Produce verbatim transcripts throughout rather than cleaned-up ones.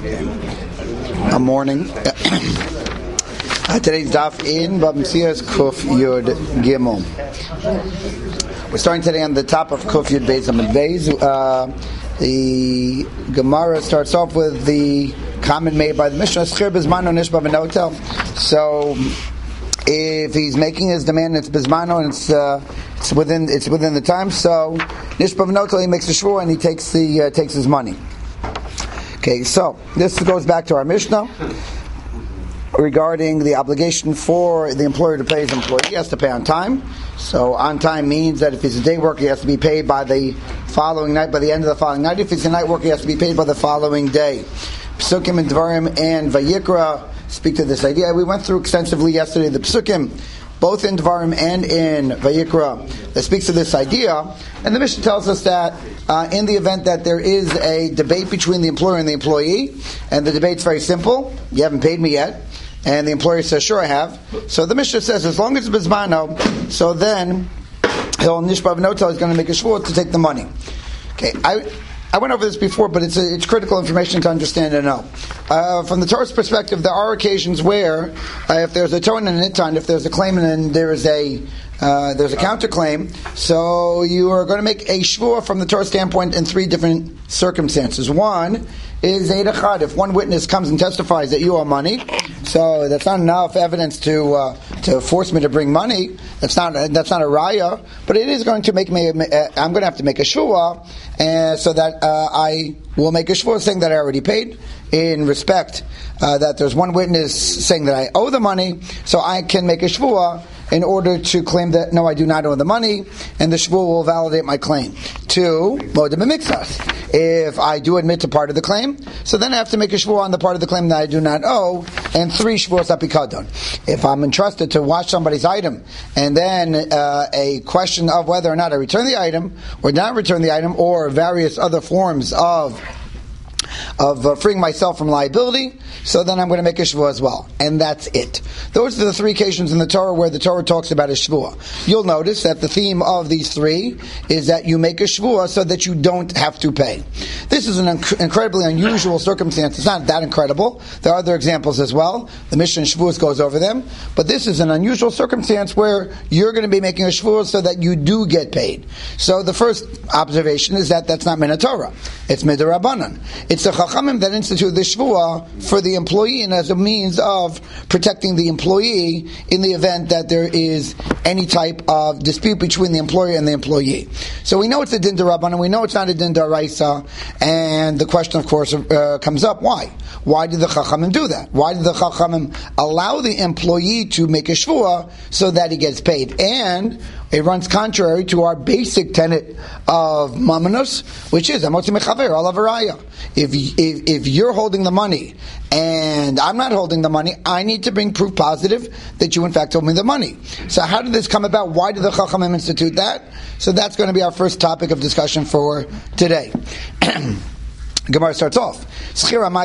A morning. uh, today's daf in Bab Metzia Kuf Yud Gimel. We're starting today on the top of Kuf Yud Beis Amud Beis. Uh, the Gemara starts off with the comment made by the Mishnah. Schir Bizmano Nishba V'Notel. So, if he's making his demand, it's Bizmano and it's uh, it's within it's within the time. So, Nishba V'Notel, he makes a shvur and he takes the uh, takes his money. Okay, so this goes back to our Mishnah regarding the obligation for the employer to pay his employee. He has to pay on time. So on time means that if he's a day worker, he has to be paid by the following night, by the end of the following night. If he's a night worker, he has to be paid by the following day. Psukim and Dvarim and Vayikra speak to this idea. We went through extensively yesterday the Psukim, both in Dvarim and in Vayikra, that speaks to this idea. And the Mishnah tells us that uh, in the event that there is a debate between the employer and the employee, and the debate's very simple, you haven't paid me yet, and the employer says, sure I have. So the Mishnah says, as long as it's Bizmano, so then he'll Nishba V'Notel is going to make a shvur to take the money. Okay, I I went over this before, but it's a, it's critical information to understand and know. Uh, from the Torah's perspective, there are occasions where, uh, if there's a ton and a nitan, if there's a claim and there is a uh, there's a counterclaim, so you are going to make a shvur from the Torah standpoint in three different circumstances. One is Eid Echad. If one witness comes and testifies that you owe money, so that's not enough evidence to uh, to force me to bring money. That's not that's not a raya, but it is going to make me. Uh, I'm going to have to make a shvur, and so that uh, I will make a shvur saying that I already paid. In respect uh, that there's one witness saying that I owe the money, so I can make a shvur in order to claim that no, I do not owe the money, and the shvur will validate my claim. Two, modim b'miktsas. If I do admit to part of the claim, so then I have to make a shvur on the part of the claim that I do not owe, and three shvuros apikadon. If I'm entrusted to wash somebody's item, and then uh, a question of whether or not I return the item, or not return the item, or various other forms of of uh, freeing myself from liability, so then I'm going to make a shvur as well. And that's it. Those are the three occasions in the Torah where the Torah talks about a shvur. You'll notice that the theme of these three is that you make a shvur so that you don't have to pay. This is an inc- incredibly unusual circumstance. It's not that incredible. There are other examples as well. The Mishnah Shvuos goes over them. But this is an unusual circumstance where you're going to be making a shvur so that you do get paid. So the first observation is that that's not min Torah. It's midirabanan. It's the Chachamim that instituted the shvua for the employee and as a means of protecting the employee in the event that there is any type of dispute between the employer and the employee. So we know it's a din d'Rabbanan, we know it's not a din d'Oraisa, and the question, of course, uh, comes up: why? Why did the Chachamim do that? Why did the Chachamim allow the employee to make a shvua so that he gets paid? And it runs contrary to our basic tenet of mamonus, which is amotzi mechaver alav haraya. If if if you're holding the money and I'm not holding the money, I need to bring proof positive that you in fact owe me the money. So how did this come about? Why did the Chachamim institute that? So that's going to be our first topic of discussion for today. Gemara starts off. How come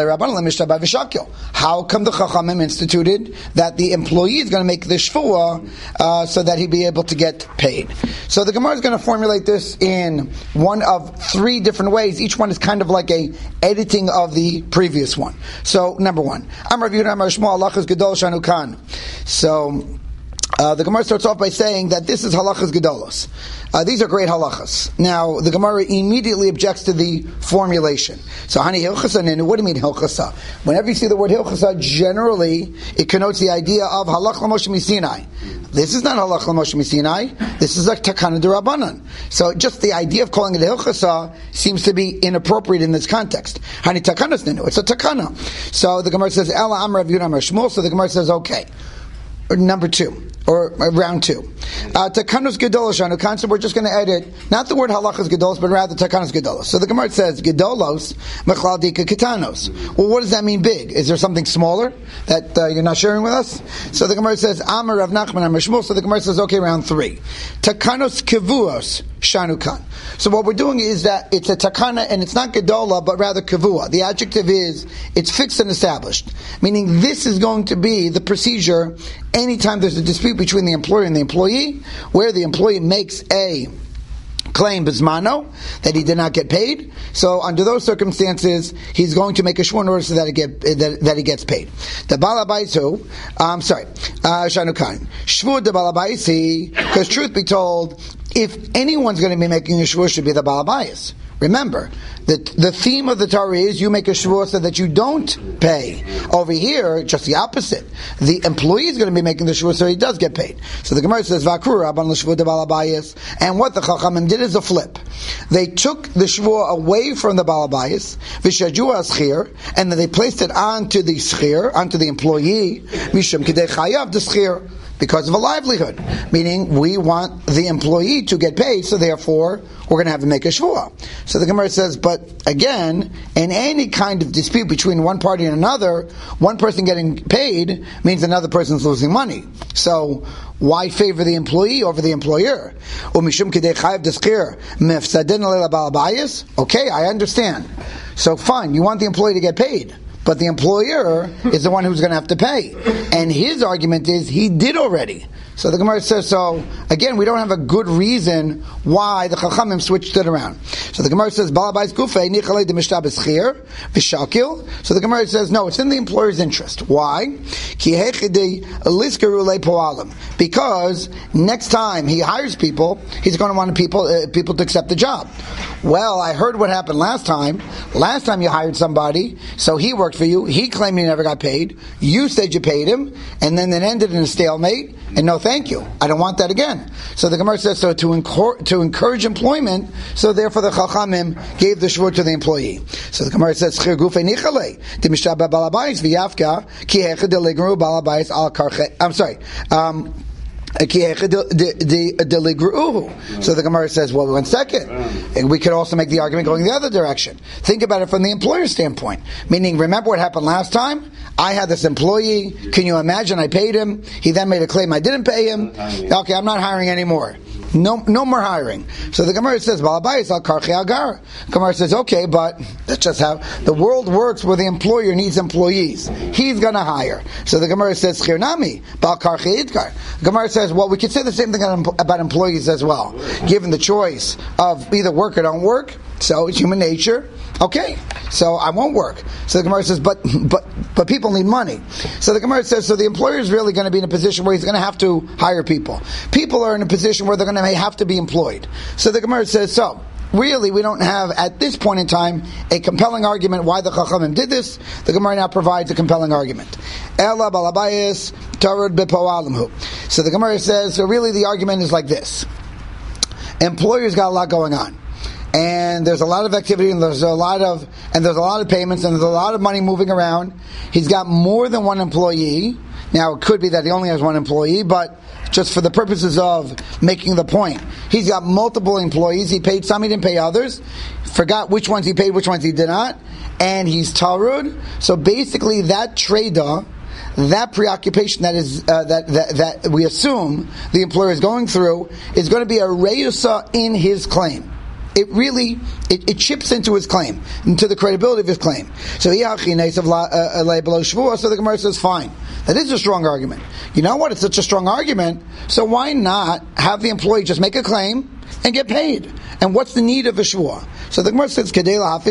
the Chachamim instituted that the employee is going to make the shvua uh, so that he be able to get paid? So the Gemara is going to formulate this in one of three different ways. Each one is kind of like a editing of the previous one. So number one, Amar Rav Yehuda Amar Shmuel halachas gedol shanu kan. So Uh, the Gemara starts off by saying that this is halachas gedolos. Uh, these are great halachas. Now, the Gemara immediately objects to the formulation. So, hani hilchasa ninu, what do you mean hilchasa? Whenever you see the word hilchasa, generally, it connotes the idea of halach l'moshe misinai. This is not halach l'moshe misinai. This is like takana d'Rabbanan. So, just the idea of calling it hilchasa seems to be inappropriate in this context. Hani takanas ninu, it's a takana. So, the Gemara says, Ela amar Rav Yehuda amar Shmuel. So, the Gemara says, okay. Or number two, or round two. Takanos gedolos shanu kan. So we're just going to edit not the word halachas gedolos, but rather takanos gedolos. So the Gemara says gedolos mechlal dika ketanos. Well, what does that mean? Big? Is there something smaller that uh, you're not sharing with us? So the Gemara says Amar Rav Nachman Amar Shmuel. So the Gemara says okay, round three. Takanos kevuos shanu kan. So what we're doing is that it's a takana and it's not gedola, but rather kavua. The adjective is it's fixed and established, meaning this is going to be the procedure anytime there's a dispute between the employer and the employee, where the employee makes a claim bismano that he did not get paid. So under those circumstances, he's going to make a shvua in order so that, it get, that, that he gets paid. The balabais who, um, sorry, shanukan shvua de balabais, because truth be told, if anyone's going to be making a shvua, it should be the balabais. Remember, the the theme of the Torah is you make a shvua so that you don't pay. Over here, just the opposite. The employee is going to be making the shvua so he does get paid. So the Gemara says, Vakru Rabban l'shvua de balabayis. And what the Chachamim did is a flip. They took the shvua away from the balabayis, v'shaju aschir, and then they placed it onto the schir, onto the employee, mishum kidei chayav the schir, because of a livelihood. Meaning, we want the employee to get paid, so therefore, we're going to have to make a shvua. So the Gemara says, but again, in any kind of dispute between one party and another, one person getting paid means another person's losing money. So, why favor the employee over the employer? Okay, I understand. So fine, you want the employee to get paid, but the employer is the one who's going to have to pay. And his argument is, he did already. So the Gemara says, so, again, we don't have a good reason why the Chachamim switched it around. So the Gemara says, Balabais Gufei, Nichalei de Mishtab Eschir, Vishakil. So the Gemara says, no, it's in the employer's interest. Why? Ki hechidei liskaru le poalim. Because next time he hires people, he's going to want people, uh, people to accept the job. Well, I heard what happened last time. Last time you hired somebody, so he worked for you, he claimed he never got paid, you said you paid him, and then it ended in a stalemate, and no thank you. I don't want that again. So the Gemara says, so to, encor- to encourage employment, so therefore the Chachamim gave the shvur to the employee. So the Gemara says, Chir gufei nichalei, de mishtabeh balabais v'yafka, ki hechad deligru balabais al karche. I'm sorry. Um, So the Gemara says, well, one second. And we could also make the argument going the other direction. Think about it from the employer's standpoint. Meaning, remember what happened last time? I had this employee. Can you imagine? I paid him. He then made a claim I didn't pay him. Okay, I'm not hiring anymore. No, no more hiring. So the Gemara says, "Balabayis al karchi agar." Gemara says, "Okay, but that's just how the world works. Where the employer needs employees, he's going to hire." So the Gemara says, "Chirnami bal karchi idkar." Gemara says, "Well, we could say the same thing about employees as well. Given the choice of either work or don't work, so it's human nature. Okay, so I won't work." So the Gemara says, "But but but people need money." So the Gemara says, "So the employer is really going to be in a position where he's going to have to hire people. People are in a position where they're going to have to be employed." So the Gemara says, "So really, we don't have at this point in time a compelling argument why the Chachamim did this." The Gemara now provides a compelling argument. Ela balabayis tarud bepoalimhu. So the Gemara says, so really the argument is like this: employers got a lot going on, and there's a lot of activity, and there's a lot of and there's a lot of payments, and there's a lot of money moving around. He's got more than one employee. Now it could be that he only has one employee, but just for the purposes of making the point, he's got multiple employees. He paid some, he didn't pay others. Forgot which ones he paid, which ones he did not, and he's tarud. So basically, that trader, that preoccupation that is uh, that, that that we assume the employer is going through, is going to be a reyusa in his claim. It really, it, it chips into his claim, into the credibility of his claim. So, so the Gemara says, fine. That is a strong argument. You know what? It's such a strong argument, so why not have the employee just make a claim and get paid? And what's the need of a shvua? So the Gemara says,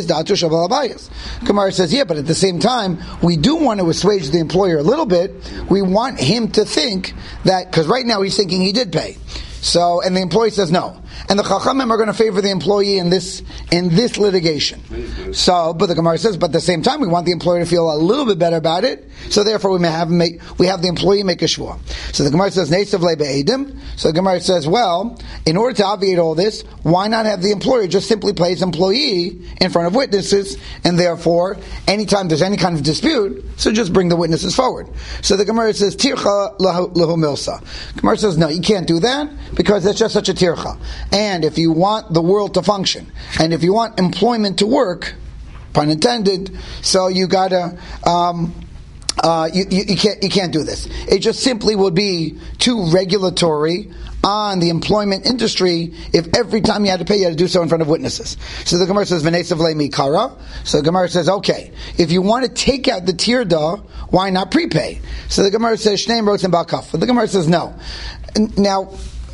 Gemara says, yeah, but at the same time, we do want to assuage the employer a little bit. We want him to think that, because right now he's thinking he did pay. So, and the employee says no. And the Chachamim are going to favor the employee in this in this litigation. So, but the Gemara says, but at the same time, we want the employer to feel a little bit better about it. So, therefore, we may have make we have the employee make a shvua. So the Gemara says, "Neisav le be'edim." So the Gemara says, well, in order to obviate all this, why not have the employer just simply play his employee in front of witnesses, and therefore, anytime there's any kind of dispute, so just bring the witnesses forward. So the Gemara says, "Tircha lahu milsa." Gemara says, no, you can't do that because it's just such a tircha. And if you want the world to function, and if you want employment to work, pun intended, so you gotta, um, uh, you, you, you can't, you can't do this. It just simply would be too regulatory on the employment industry if every time you had to pay, you had to do so in front of witnesses. So the Gemara says, "V'nesav le'mi kara." So the Gemara says, okay, if you want to take out the tirda, why not prepay? So the Gemara says, "Shneim rotzim ba'kaf." But the Gemara says, no. Now,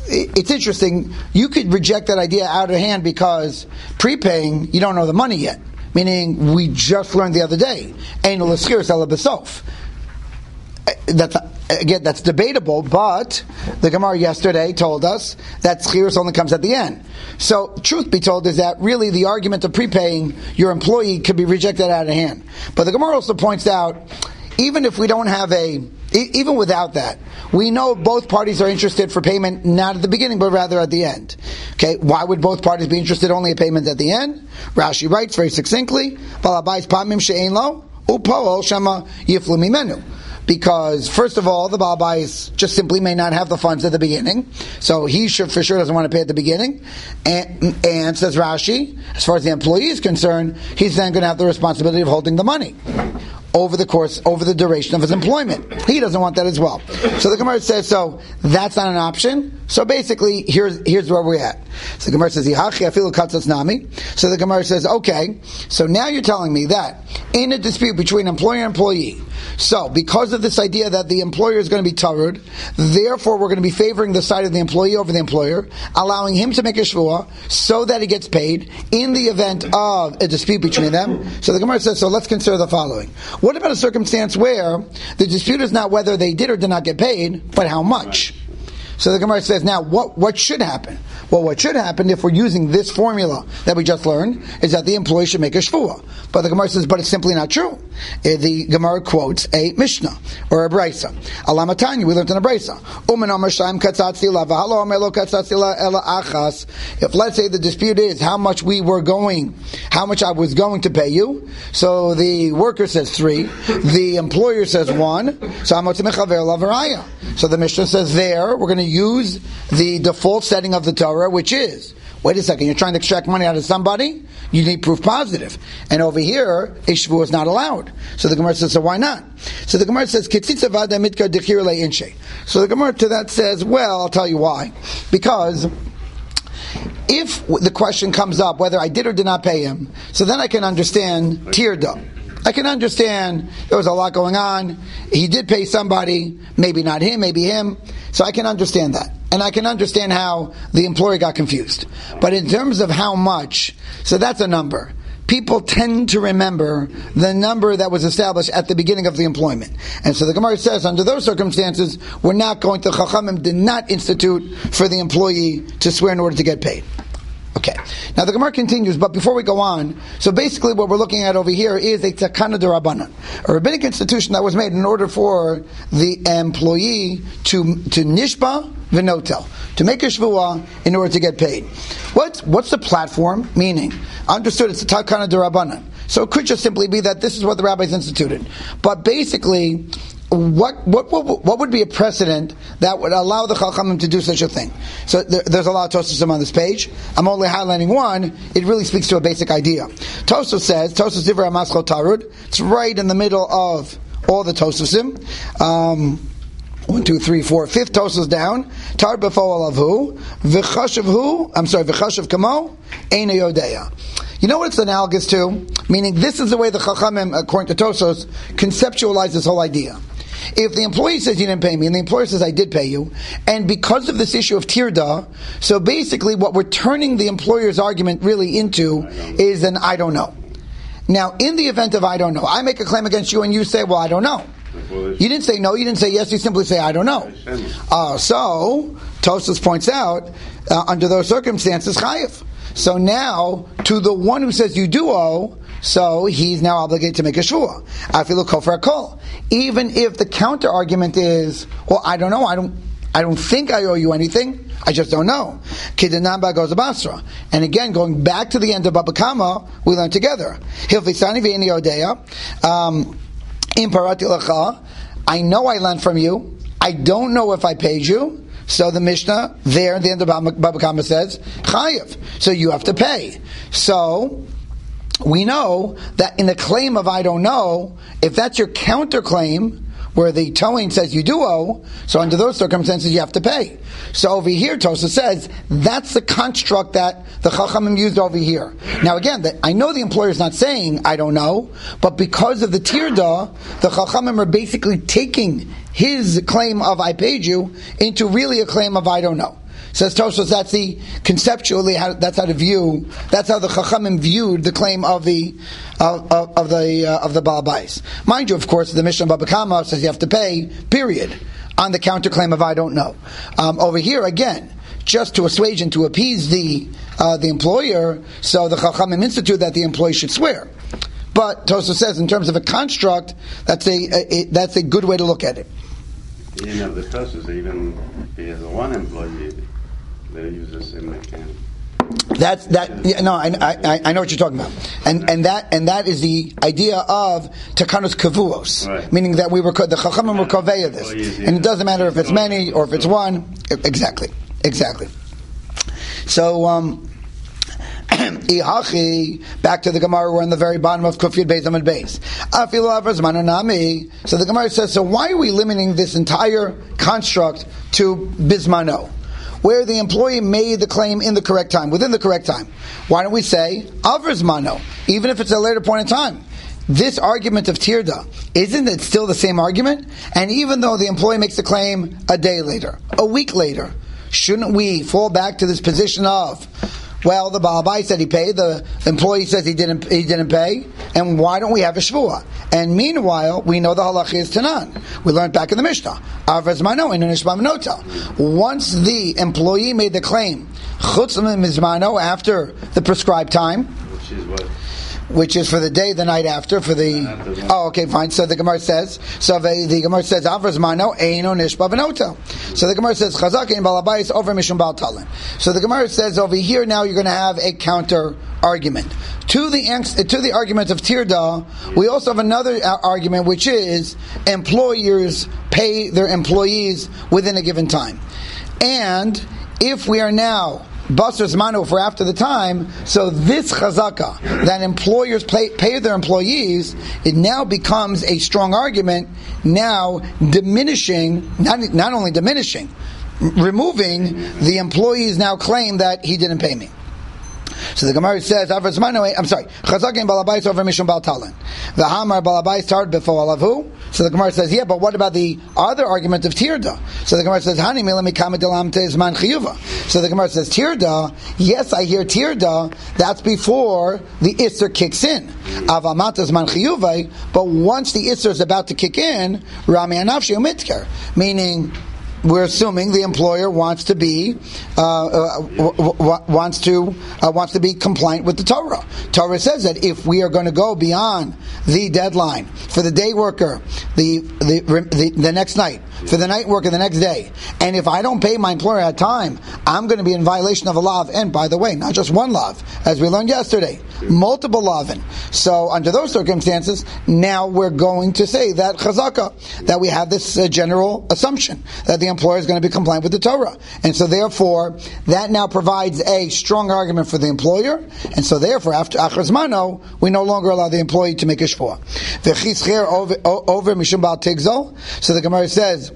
it's interesting. You could reject that idea out of hand because prepaying, you don't know the money yet. Meaning, we just learned the other day, Einul Eschirus Ela B'sof. That's again, that's debatable. But the Gemara yesterday told us that Schirus only comes at the end. So, truth be told, is that really the argument of prepaying your employee could be rejected out of hand. But the Gemara also points out, even if we don't have a, even without that, we know both parties are interested for payment not at the beginning, but rather at the end. Okay, why would both parties be interested only in payment at the end? Rashi writes very succinctly, "Balabais pamim she'ein lo upoel shema yiflu mimenu." Because, first of all, the Baal Bayis just simply may not have the funds at the beginning. So he should, for sure doesn't want to pay at the beginning. And, and says Rashi, as far as the employee is concerned, he's then going to have the responsibility of holding the money over the course, over the duration of his employment. He doesn't want that as well. So the Gemara says, so that's not an option. So basically, here's here's where we're at. So the Gemara says, Yihachi afilu katzas nami. So the Gemara says, okay, so now you're telling me that in a dispute between employer and employee, so because of this idea that the employer is going to be tarud, therefore we're going to be favoring the side of the employee over the employer, allowing him to make a shvuah so that he gets paid in the event of a dispute between them. So the Gemara says, so let's consider the following. What about a circumstance where the dispute is not whether they did or did not get paid, but how much? So the Gemara says, now, what, what should happen? Well, what should happen, if we're using this formula that we just learned, is that the employee should make a shvuah. But the Gemara says, but it's simply not true. The Gemara quotes a Mishnah, or a Brisa. Alamatanya, we learned in a Brisa. If, let's say, the dispute is how much we were going, how much I was going to pay you, so the worker says three, the employer says one, so So the Mishnah says there, we're going to use the default setting of the Torah, which is, wait a second, you're trying to extract money out of somebody, you need proof positive. And over here, a shvuah is not allowed. So the Gemara says, so why not? So the Gemara says, Ketzitza vada mitka dechir leinshe. So the Gemara to that says, well, I'll tell you why. Because if the question comes up whether I did or did not pay him, so then I can understand tirda. I can understand there was a lot going on. He did pay somebody, maybe not him, maybe him. So I can understand that. And I can understand how the employer got confused. But in terms of how much, so that's a number. People tend to remember the number that was established at the beginning of the employment. And so the Gemara says, under those circumstances, we're not going to, Chachamim did not institute for the employee to swear in order to get paid. Okay. Now the Gemara continues, but before we go on, so basically what we're looking at over here is a takana d'Rabbanan, a rabbinic institution that was made in order for the employee to to nishba v'notel, to make a shvuah in order to get paid. What what's the platform? Meaning, understood it's a takana d'Rabbanan. So it could just simply be that this is what the rabbis instituted. But basically, What, what what what would be a precedent that would allow the Chachamim to do such a thing? So there, there's a lot of Tosusim on this page. I'm only highlighting one. It really speaks to a basic idea. Tosus says, Tosus Divrei Maschal Tarud. It's right in the middle of all the Tosusim. Um, one, two, three, four, fifth Tosus down. Tar befo alavhu v'chashav hu. I'm sorry, v'chashav kamo eina yodeya. You know what it's analogous to? Meaning, this is the way the Chachamim, according to Tosos, conceptualize this whole idea. If the employee says you didn't pay me, and the employer says I did pay you, and because of this issue of tirda, so basically what we're turning the employer's argument really into is an I don't know. Now, in the event of I don't know, I make a claim against you and you say, well, I don't know. You didn't say no, you didn't say yes, you simply say I don't know. Uh, so, Tosfos points out, uh, under those circumstances, chayiv. So now, to the one who says you do owe, so he's now obligated to make a shvuah. Afilu kofar kol. Even if the counter argument is, well, I don't know, I don't, I don't think I owe you anything, I just don't know. Kidanamba goes a basra. And again, going back to the end of Baba Kama, we learn together. Hilfisani v'ini odeya. Um, in parati lacha, I know I lent from you. I don't know if I paid you. So the Mishnah there at the end of Baba Kama says, chayiv. So you have to pay. So we know that in the claim of I don't know, if that's your counterclaim, where the towing says you do owe, so under those circumstances you have to pay. So over here, Tosa says, that's the construct that the Chachamim used over here. Now again, the, I know the employer is not saying I don't know, but because of the tirda, the Chachamim are basically taking his claim of I paid you into really a claim of I don't know. Says Tosfos, that's the conceptually how, that's how to view. That's how the Chachamim viewed the claim of the of, of, of the uh, of the Baal Bais. Mind you, of course, the Mishnah Baba Kama says you have to pay. Period. On the counterclaim of I don't know. Um, over here again, just to assuage and to appease the uh, the employer, so the Chachamim institute that the employee should swear. But Tosfos says, in terms of a construct, that's a, a, a that's a good way to look at it. You know, the Tosfos, even if he has a one employee, they use the same mechanic. That's that. Yeah, no, I, I I know what you're talking about, and and that and that is the idea of takanos kavuos, right. Meaning that we were the chachamim were kaveya this, and it doesn't matter if it's many or if it's one. Exactly, exactly. So. um Back to the Gemara, we're on the very bottom of Kufyud Beis Amud Beis. So the Gemara says, so why are we limiting this entire construct to bismano, where the employee made the claim in the correct time, within the correct time? Why don't we say avrizmano, even if it's a later point in time? This argument of tirda, isn't it still the same argument? And even though the employee makes the claim a day later, a week later, shouldn't we fall back to this position of, well, the Baal Bais said he paid, the employee says he didn't he didn't pay, and why don't we have a shvuah? And meanwhile, we know the halacha is tanan. We learned back in the Mishnah. Avrazmano in Nishma Minota. Once the employee made the claim, chutz mizmano, after the prescribed time, which is what? Which is for the day, the night after, for the... Oh, okay, fine. So the Gemara says, so the, the Gemara says, Avrazmano eino nishba v'nota. So the Gemara says, Chazak in balabais over mishum bal talin. So the Gemara says, over here now you're going to have a counter argument. To the to the argument of tirda, we also have another argument, which is employers pay their employees within a given time. And if we are now... Basar's manu for after the time, so this chazaka that employers pay, pay their employees, it now becomes a strong argument, now diminishing, not, not only diminishing, removing the employee's now claim that he didn't pay me. So the Gemara says, I'm sorry, Chazakin balabais over mishum bal talin. The hamar balabais tard before alavhu. So the Gemara says, yeah, but what about the other argument of tirda? So the Gemara says, Hani milami kamidelamte izman chiyuva. So the Gemara says, tirda, yes, I hear tirda, that's before the isser kicks in. Avamata izman chiyuva, but once the isser is about to kick in, rami anafshi umitker, meaning, we're assuming the employer wants to be uh, uh, w- w- wants to uh, wants to be compliant with the Torah. Torah says that if we are going to go beyond the deadline for the day worker, the the the, the next night, for the night worker the next day, and if I don't pay my employer at time, I'm going to be in violation of a law. And by the way, not just one law, as we learned yesterday, multiple lavin. So under those circumstances, now we're going to say that chazaka, that we have this uh, general assumption that the employer is going to be compliant with the Torah. And so therefore, that now provides a strong argument for the employer. And so therefore, after Achar Zmano, we no longer allow the employee to make a shvuah. V'chischer over, over mishum bal tigzol. So the Gemara says,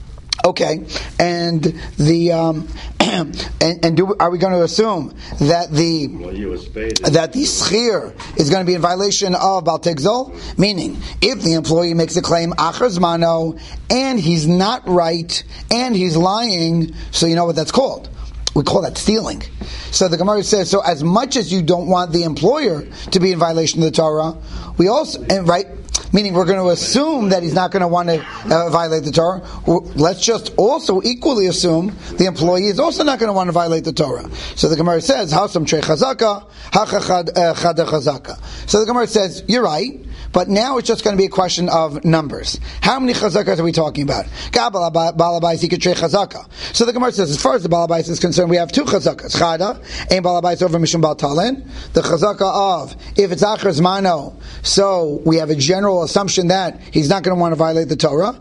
okay, and the um, and, and do, are we going to assume that the that the schir is going to be in violation of bal tigzol? Meaning, if the employee makes a claim achar zmano and he's not right and he's lying, so you know what that's called? We call that stealing. So the Gemara says, so as much as you don't want the employer to be in violation of the Torah, we also, and right, meaning we're going to assume that he's not going to want to uh, violate the Torah. Let's just also equally assume the employee is also not going to want to violate the Torah. So the Gemara says, "Hasam trei chazaka, hacha chada chazaka." So the Gemara says, you're right, but now it's just going to be a question of numbers. How many chazakas are we talking about? Balabais trei chazaka. So the Gemara says, as far as the balabais is concerned, we have two chazakas. Chada, ein balabais over mishum bal talin. The chazaka of, if it's achar zmano, so we have a general assumption that he's not going to want to violate the Torah.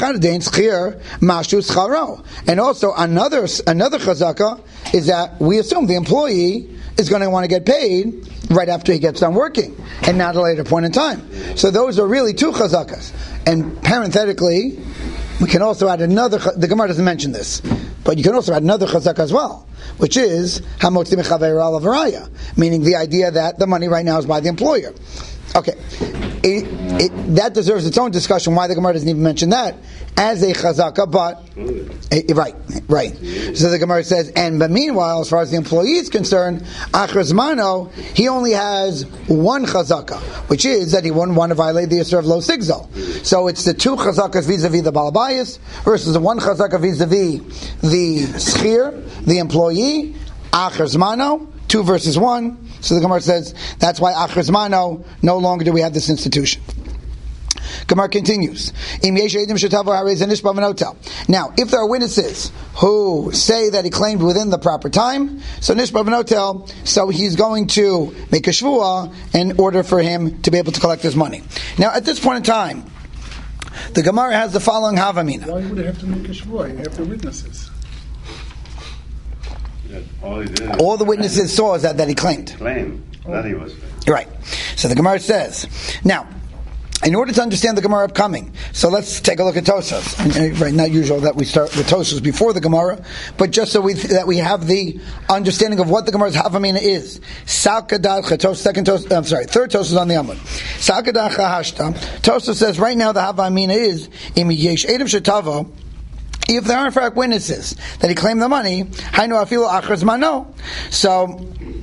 And also another another chazaka is that we assume the employee is going to want to get paid right after he gets done working, and not at a later point in time. So those are really two chazakas. And parenthetically, we can also add another. The Gemara doesn't mention this, but you can also add another chazaka as well, which is hamotzi mechaveira alavaraya, meaning the idea that the money right now is by the employer. Okay, it, it, that deserves its own discussion. Why the Gemara doesn't even mention that as a chazaka? But uh, right, right. So the Gemara says, and but meanwhile, as far as the employee is concerned, achrazmano, he only has one chazaka, which is that he wouldn't want to violate the Yisur of Lo Sigzal. So it's the two chazakas vis-a-vis the balabayas versus the one chazaka vis-a-vis the schir, the employee. Achrazmano, two versus one. So the Gemara says that's why achrazmano, no longer do we have this institution. Gemara continues. Now, if there are witnesses who say that he claimed within the proper time, so nishba v'notel, so he's going to make a shvuah in order for him to be able to collect his money. Now, at this point in time, the Gemara has the following havamina. Why would he have to make a shvuah? You have the witnesses. All, he did All the witnesses saw is that, that he claimed. Claim that he was. Right. So the Gemara says, now, in order to understand the Gemara upcoming, so let's take a look at Tosas. Right, not usual that we start with Tosas before the Gemara, but just so we that we have the understanding of what the Gemara's Havamina is. Salkadah Chatos, second Tosas, I'm sorry, third Tosas on the Amud. Salkadah Chahashta. Tosas says right now the Havamina is Im Yesh Edom Shetavo. If there are in fact witnesses that he claimed the money, Hainu Afilu Achrazmano. So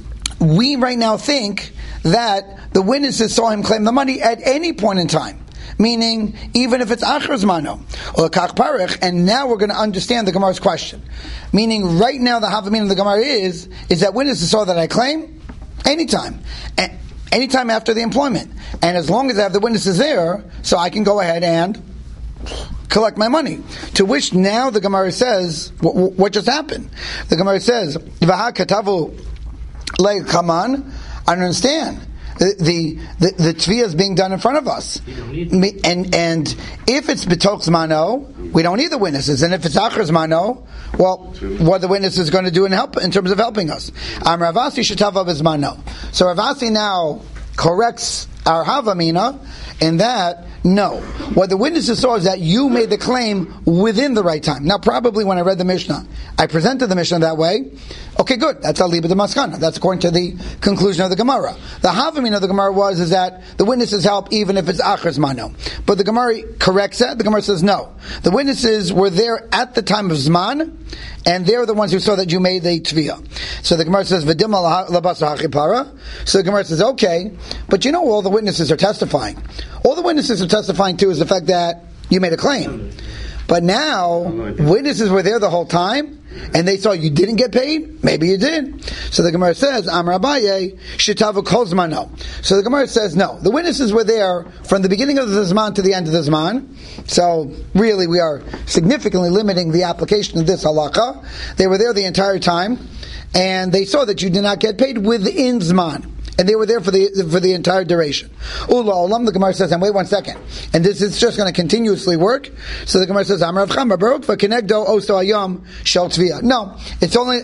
we right now think that the witnesses saw him claim the money at any point in time, meaning even if it's achrazmano or kach parich. And now we're going to understand the Gemara's question, meaning right now the havamina of the Gemara is is that witnesses saw that I claim anytime, anytime after the employment, and as long as I have the witnesses there, so I can go ahead and collect my money. To which now the Gemara says, what, what just happened? The Gemara says, "Vaha katavu le kaman." I don't understand. The the the, the tviyah is being done in front of us, and and if it's betoch zmano, we don't need the witnesses, and if it's achar zmano, well, what are the witnesses going to do in help in terms of helping us? Am Ravasi shetava b'zmano. So Ravasi now corrects our havamina in that. No. What the witnesses saw is that you made the claim within the right time. Now, probably when I read the Mishnah, I presented the Mishnah that way. Okay, good. That's Aliba de Maskana. That's according to the conclusion of the Gemara. The Havamina of the Gemara was is that the witnesses help even if it's Achar Zmano. But the Gemara corrects that. The Gemara says no. The witnesses were there at the time of Zman, and they're the ones who saw that you made the Tviyah. So the Gemara says, V'dim labasa hachipara. So the Gemara says, okay, but you know all the witnesses are testifying. All the witnesses are testifying to is the fact that you made a claim. But now, witnesses were there the whole time, and they saw you didn't get paid. Maybe you did. So the Gemara says, Amar Abaye, Shitavu Kol Zmano. So the Gemara says, no. The witnesses were there from the beginning of the Zman to the end of the Zman. So really, we are significantly limiting the application of this halakha. They were there the entire time, and they saw that you did not get paid within Zman. And they were there for the for the entire duration. Ula olam, the Gemara says, and wait one second. And this is just going to continuously work. So the Gemara says, Amar Avcham Barok v'kenegdo oso ayam shel tviyah. No, it's only,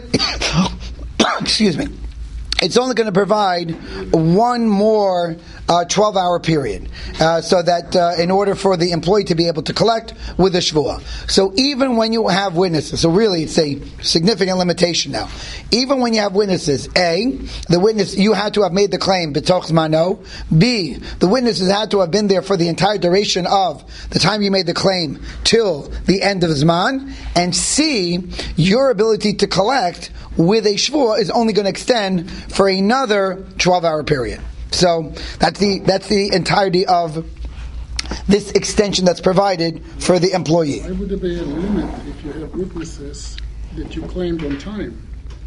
excuse me, it's only going to provide one more uh, twelve-hour period, uh, so that uh, in order for the employee to be able to collect with the shvuah. So even when you have witnesses, so really it's a significant limitation now. Even when you have witnesses, A, the witness, you had to have made the claim, b'toch zmano. B, the witnesses had to have been there for the entire duration of the time you made the claim till the end of Zman. And C, your ability to collect with a shvuah is only going to extend for another twelve-hour period. So that's the that's the entirety of this extension that's provided for the employee. Why would there be a limit if you have witnesses that you claimed on time?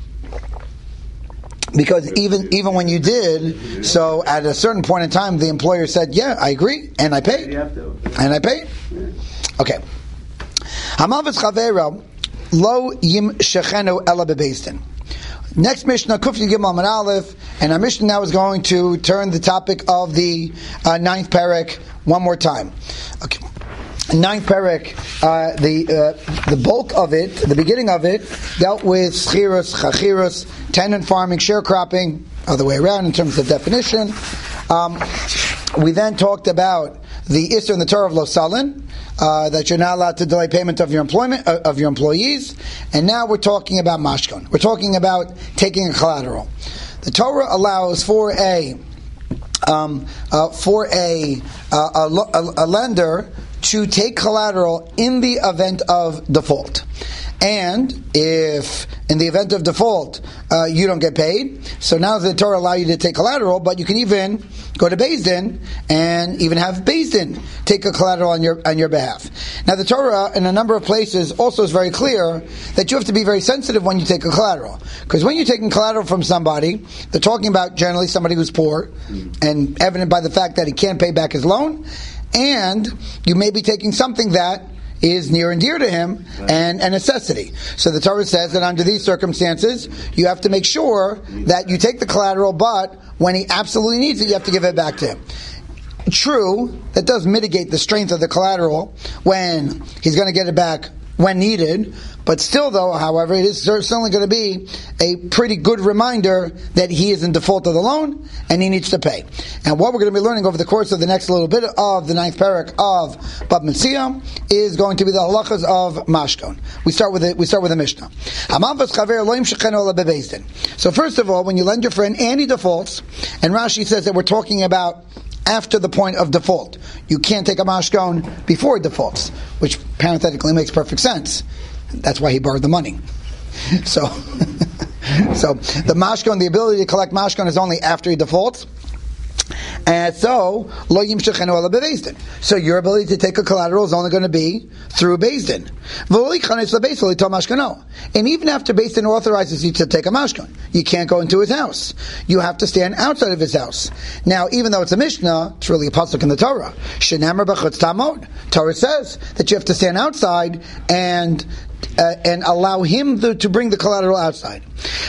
Because even even when you did, so at a certain point in time, the employer said, "Yeah, I agree, and I paid, and I paid." Okay. Hamavis chavero lo yim shechenu ela bebeistin. Next Mishnah, Kuf Yigim Amud Aleph, and our Mishnah now is going to turn the topic of the uh, ninth parak one more time. Okay. Ninth parak, uh, the uh, the bulk of it, the beginning of it, dealt with schirus, chachirus, tenant farming, sharecropping, other way around in terms of definition. Um, we then talked about the Isser in the Torah of Lo Salin, uh, that you're not allowed to delay payment of your employment uh, of your employees, and now we're talking about mashkon. We're talking about taking a collateral. The Torah allows for a um, uh, for a, uh, a, a, a lender to take collateral in the event of default. And if in the event of default uh, you don't get paid, so now the Torah allows you to take collateral, but you can even go to Beis Din and even have Beis Din take a collateral on your on your behalf. Now the Torah in a number of places also is very clear that you have to be very sensitive when you take a collateral, because when you're taking collateral from somebody, they're talking about generally somebody who's poor, and evident by the fact that he can't pay back his loan, and you may be taking something that is near and dear to him and a necessity. So the Torah says that under these circumstances, you have to make sure that you take the collateral, but when he absolutely needs it, you have to give it back to him. True, that does mitigate the strength of the collateral when he's going to get it back when needed, but still though, however, it is certainly going to be a pretty good reminder that he is in default of the loan and he needs to pay. And what we're going to be learning over the course of the next little bit of the ninth parak of Bab Metzia is going to be the halachas of Mashkon. We start with it. We start with the Mishnah. So first of all, when you lend your friend and he defaults, and Rashi says that we're talking about after the point of default. You can't take a mashkon before he defaults, which parenthetically makes perfect sense. That's why he borrowed the money. So, so the mashkon, the ability to collect mashkon is only after he defaults. And so, lo yimshechenu ala bebeis din. So your ability to take a collateral is only going to be through Beis Din. And even after Beis Din authorizes you to take a mashkon, you can't go into his house. You have to stand outside of his house. Now, even though it's a Mishnah, it's really a pasuk in the Torah. Shenamar b'chutz tamod. Torah says that you have to stand outside and Uh, and allow him the, to bring the collateral outside.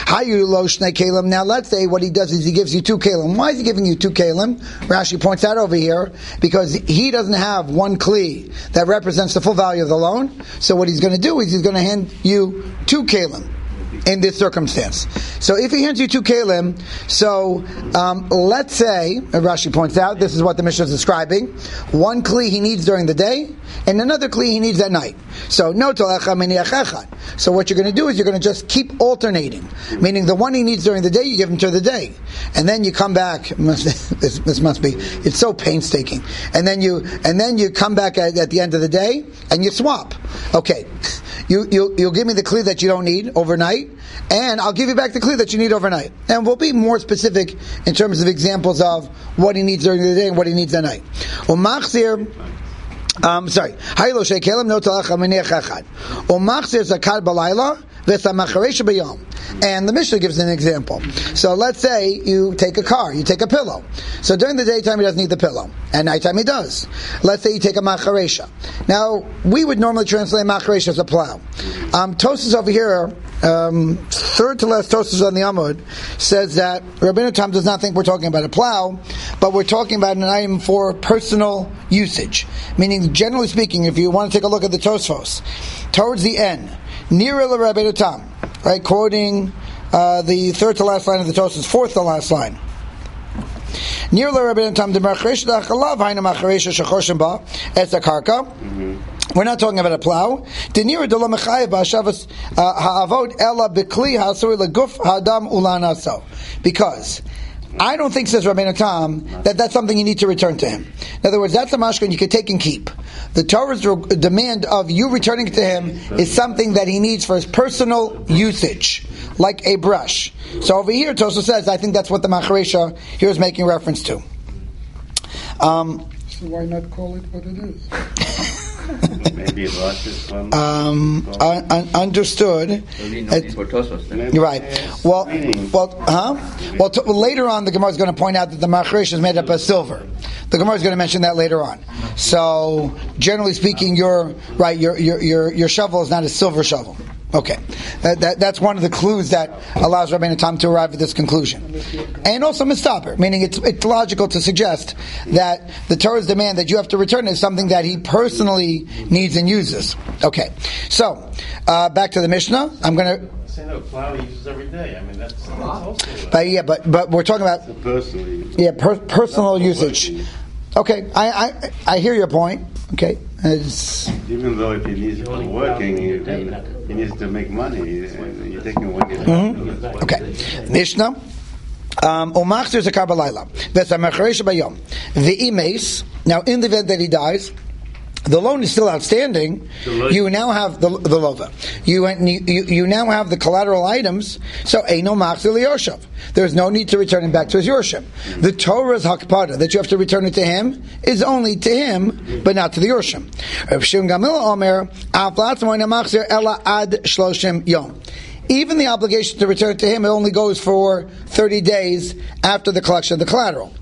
Now let's say what he does is he gives you two kalim. Why is he giving you two kalim? Rashi points out over here, because he doesn't have one kli that represents the full value of the loan. So what he's going to do is he's going to hand you two kalim in this circumstance. So if he hands you two kalim, so um, let's say, Rashi points out, this is what the Mishnah is describing, one kli he needs during the day, and another kli he needs at night. So no tolecha miniach echad. So what you're going to do is you're going to just keep alternating, meaning the one he needs during the day, you give him to the day, and then you come back. This, this must be, it's so painstaking. And then you and then you come back at, at the end of the day and you swap. Okay, you you you'll give me the kli that you don't need overnight, and I'll give you back the kli that you need overnight. And we'll be more specific in terms of examples of what he needs during the day and what he needs at night. Umachzir. Um, sorry. Haylo shekelim no talacha miniach echad. Umachzir zakat balayla v'samacharesha b'yom. And the Mishnah gives an example. So let's say you take a car, you take a pillow. So during the daytime he doesn't need the pillow, and nighttime he does. Let's say you take a macharesha. Now we would normally translate macharesha as a plow. Um, Tosas over here, um, third to last Tosas on the Amud, says that Rabbeinu Tam does not think we're talking about a plow, but we're talking about an item for personal usage. Meaning, generally speaking, if you want to take a look at the Tosfos, towards the end, nearer the Rabbeinu Tam, right, quoting uh, the third to last line of the Tosfos, fourth to last line. Near the Rabbeinu Tam, the macharesha da'achalav hainu macharesha shechoshim ba es akarka. We're not talking about a plow. Denira de la mechayev ba'ashavas ha'avod ela b'kli ha'asuri leguf ha'adam ulanaso. Because I don't think, says Rabbeinu Tam, that that's something you need to return to him. In other words, that's a mashkon you can take and keep. The Torah's re- demand of you returning it to him is something that he needs for his personal usage, like a brush. So over here, Tosa says, I think that's what the macharesha here is making reference to. Um, so why not call it what it is? Maybe it lost its fun. Um, un- un- understood. You're right. Well, well, huh? Well, t- well, later on, the Gemara is going to point out that the macharesha is made up of silver. The Gemara is going to mention that later on. So, generally speaking, your right, your your your your shovel is not a silver shovel. Okay, that, that, that's one of the clues that allows Rabbeinu Tam to arrive at this conclusion. And also mistaper, meaning it's it's logical to suggest that the Torah's demand that you have to return is something that he personally needs and uses. Okay, so uh, back to the Mishnah. I'm going to. Say no, plow he uses every day. I mean, that's, that's also. But yeah, but but we're talking about personally. Yeah, per, personal usage. Okay, I, I I hear your point. Okay, it's, even though if he needs it for working, he, he needs to make money. You're taking one. Mm-hmm. Okay, Mishnah. Um, Umachzir zakar balayla. V'samecharesh bayom. V'imes. Now, in the event that he dies, the loan is still outstanding. You now have the the lova. You, you you now have the collateral items. So eino machzir liyoshav. There's no need to return it back to his yorshim. The Torah's hakpada that you have to return it to him is only to him, but not to the yorshim. Rav Shimon Gamliel Omer af latzmoina machzir ela ad shloshim yom. Even the obligation to return it to him, it only goes for thirty days after the collection of the collateral.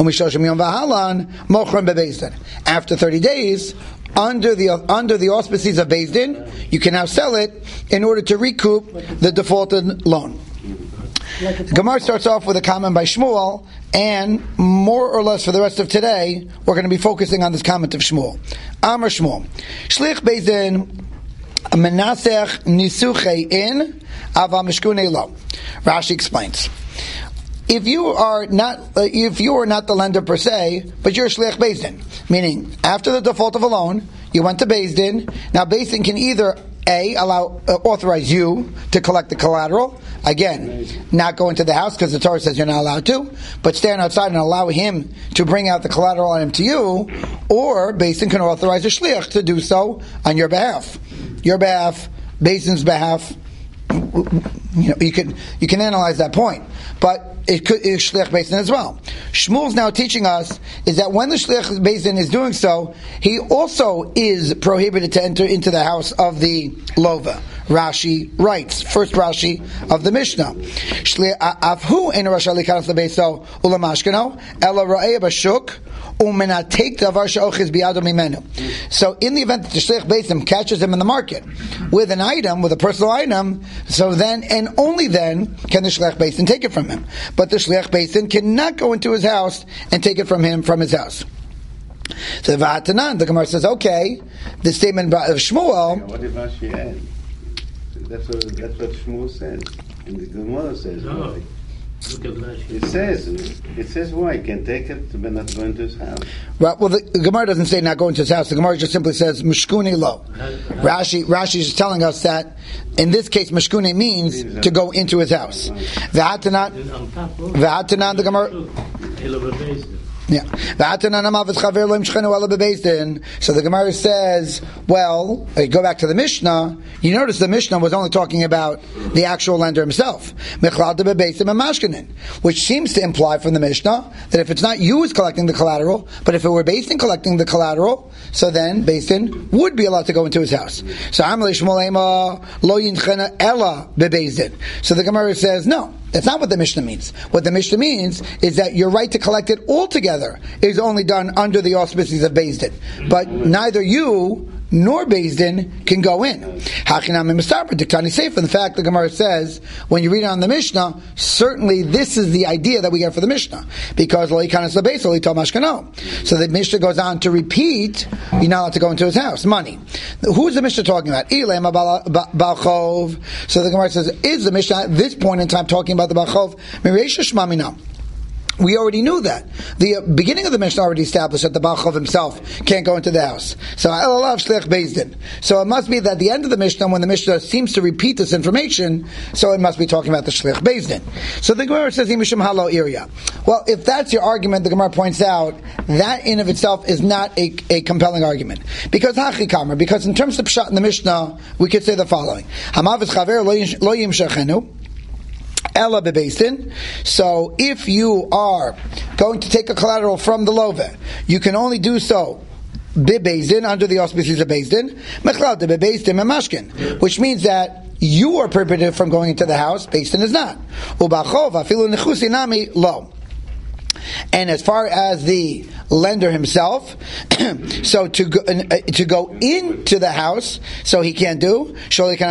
After thirty days, under the under the auspices of Beis Din, you can now sell it in order to recoup the defaulted loan. The Gemara starts off with a comment by Shmuel, and more or less for the rest of today, we're going to be focusing on this comment of Shmuel. Amar Shmuel, Shlich Beis Din Menasech Nisuche in Ava Mishkune Lo. Rashi explains: If you are not, uh, if you are not the lender per se, but you're Shliach Beis Din, meaning after the default of a loan, you went to Beis Din. Now Beis Din can either A, allow, uh, authorize you to collect the collateral. Again, not go into the house because the Torah says you're not allowed to, but stand outside and allow him to bring out the collateral item to you, or Beis Din can authorize a Shliach to do so on your behalf. Your behalf, Beis Din's behalf. You know, you can you can analyze that point, but it could is Shliach Beis Din as well. Shmuel's now teaching us is that when the Shliach Beis Din is doing so, he also is prohibited to enter into the house of the lova. Rashi writes, first Rashi of the Mishnah, Avhu ein Rosh Likanas lebeso ulamashkeno ela ra'eh b'shuk umenatake davar she'ochiz biyado mimenu. So, in the event that the Shliach Beis Din catches him in the market with an item, with a personal item, so then and only then can the Shliach Beis Din take it from him. But the Shliach Beis Din cannot go into his house and take it from him from his house. So V'hatanan, the Gemara says, okay, the statement of Shmuel. What if Rashi adds? That's what that's what Shmuel says, and the Gemara says. No. Why. Look at Rashi. It says it says why he can take it, but not go into his house. Right, well, the, the Gemara doesn't say not go into his house. The Gemara just simply says mishkune lo. Rashi Rashi is telling us that in this case mishkune means to go into his house. V'hatanan, v'hatanan the Gemara. Yeah. So the Gemara says, well, you go back to the Mishnah, you notice the Mishnah was only talking about the actual lender himself. Which seems to imply from the Mishnah that if it's not you who's collecting the collateral, but if it were Beis Din collecting the collateral, so then Beis Din would be allowed to go into his house. So the Gemara says, no. That's not what the Mishnah means. What the Mishnah means is that your right to collect it altogether is only done under the auspices of Beis Din. But neither you nor Beis Din can go in. Hachinam Mistar Diktani Sefer. In fact, the Gemara says, when you read it on the Mishnah, certainly this is the idea that we get for the Mishnah. Because Lo Yikanas Lebeis, Lo Yital Mashkano. So the Mishnah goes on to repeat, you're not allowed to go into his house. Money. Who's the Mishnah talking about? Ilema Balchov. So the Gemara says, is the Mishnah at this point in time talking about the Balchov? Mireisha Shmamina. We already knew that. The uh, beginning of the Mishnah already established that the Balchov himself can't go into the house. So I love Shliach Beis Din. So it must be that the end of the Mishnah, when the Mishnah seems to repeat this information, so it must be talking about the Shliach Beis Din. So the Gemara says, Mishum Halo Iria. Well, if that's your argument, the Gemara points out, that in of itself is not a, a compelling argument. Because Hachi Kamer, because in terms of Pshat in the Mishnah, we could say the following. Hamavis Chaver lo yimshachenu. Ella bebeis din. So if you are going to take a collateral from the love, you can only do so bebeis din, under the auspices of Beis Din. Mechlal de bebeis din memashkin, which means that you are prohibited from going into the house. Beis Din is not. Ubachov afilu nechusi nami lo. And as far as the lender himself, so to go, uh, to go into the house, so he can't do. So in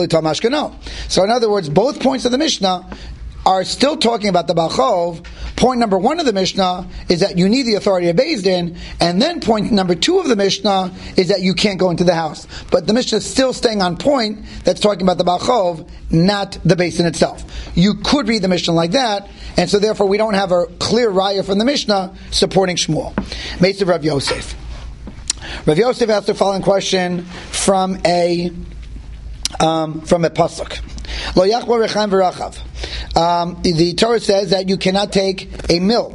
other words, both points of the Mishnah are still talking about the Balchov. Point number one of the Mishnah is that you need the authority of Beis Din, and then point number two of the Mishnah is that you can't go into the house. But the Mishnah is still staying on point, that's talking about the Balchov, not the Beis Din itself. You could read the Mishnah like that, and so therefore we don't have a clear raya from the Mishnah supporting Shmuel. Meister Rav Yosef. Rav Yosef asked the following question from a um, from a pasuk. Lo yachbar rechaim v'rachav. um, the Torah says that you cannot take a mill.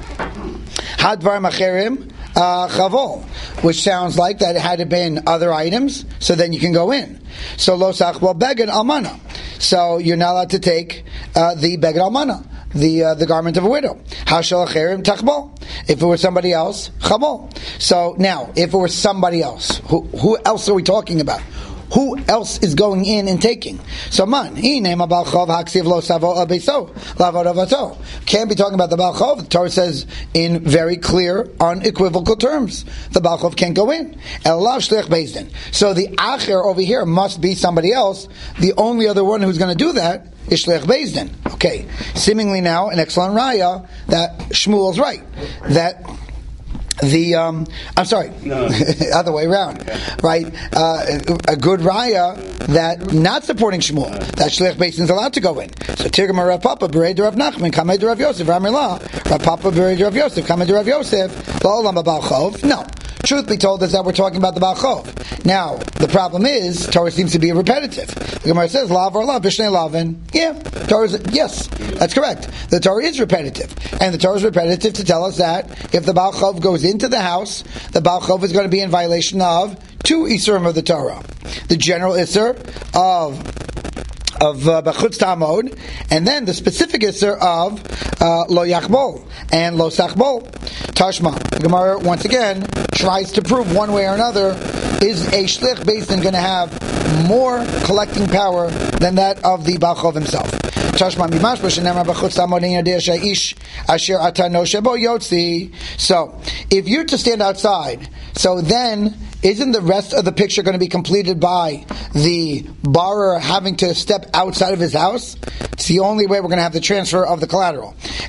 Hadvar macherim chavol, which sounds like that it had to been other items, so then you can go in. So lo sachbol beged almana. So you're not allowed to take uh, the beged almana, the uh, the garment of a widow. Hashal acherim tachbol. If it were somebody else, chavol. So now, if it were somebody else, who who else are we talking about? Who else is going in and taking? So man, he name a balchov haksiv lo savo abeso lavodavato. Can't be talking about the balchov. The Torah says in very clear, unequivocal terms, the balchov can't go in. Elav shliach bezdin. So the acher over here must be somebody else. The only other one who's going to do that is shliach bezdin. Okay, seemingly now an excellent raya that Shmuel's right. That. The um, I'm sorry, no. other way around, okay. Right? Uh, a good raya that not supporting Shmuel, that shliach beis din is allowed to go in. So Tirgum Rav Papa Berei Rav Nachman Kamei Rav Yosef Ramirlah Rav Papa Berei Rav Yosef Kamei Rav Yosef La'olam Balchov. No. Truth be told is that we're talking about the Balchov. Now, the problem is, Torah seems to be repetitive. The Gemara says, Lav or Lav, Vishnei Lavin. Yeah, Torah is, yes, that's correct. The Torah is repetitive. And the Torah is repetitive to tell us that if the Balchov goes into the house, the Balchov is going to be in violation of two Isurim of the Torah. The general Isur of of uh, B'chutz Ta'amod, and then the specific Isser of uh, Lo Yachbol and Lo Sachbol. Tashma. The Gemara, once again, tries to prove one way or another, is a Shlich Beis Din going to have more collecting power than that of the Balchov himself. Tashma Mimashba Shenemar B'chutz Ta'amod in Yadei Sha'ish Asher Atano Shebo Yotzi. So, if you're to stand outside, so then isn't the rest of the picture going to be completed by the borrower having to step outside of his house? It's the only way we're going to have the transfer of the collateral.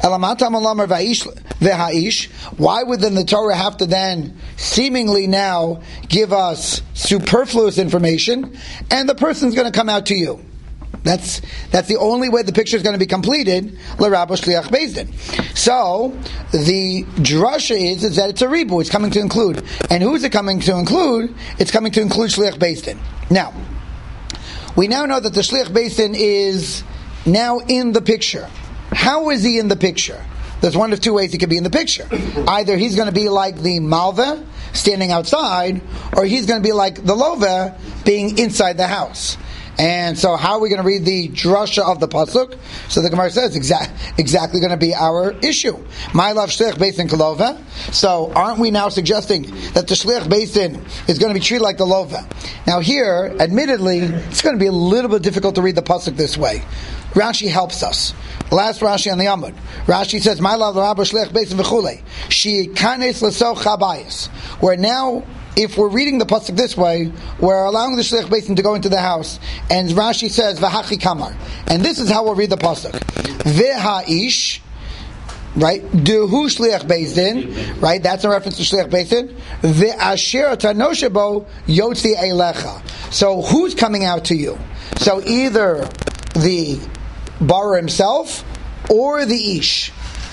Why would then the Torah have to then seemingly now give us superfluous information and the person's going to come out to you? That's that's the only way the picture is going to be completed. L'rabo shliach beis din. So the drasha is is that it's a ribu. It's coming to include, and who is it coming to include? It's coming to include shliach beis din. Now we now know that the shliach beis din is now in the picture. How is he in the picture? There's one of two ways he could be in the picture. Either he's going to be like the malva standing outside, or he's going to be like the lova being inside the house. And so how are we going to read the drasha of the pasuk? So the Gemara says exact, exactly going to be our issue. My love shliach beis din kalova. So aren't we now suggesting that the shliach beis din is going to be treated like the lova? Now here, admittedly, it's going to be a little bit difficult to read the pasuk this way. Rashi helps us. Last Rashi on the Amud. Rashi says, "My love rabba shliach beis din v'chulei she kanes l'soch chabayis." Where now, if we're reading the pasuk this way, we're allowing the shliach beis din to go into the house, and Rashi says v'hachi kamar, and this is how we'll read the pasuk: v'ha'ish, right? Duhu shliach beis din, right? That's a reference to shliach beis din. V'asher atano shebo yotzi eilecha. So who's coming out to you? So either the borrower himself or the ish.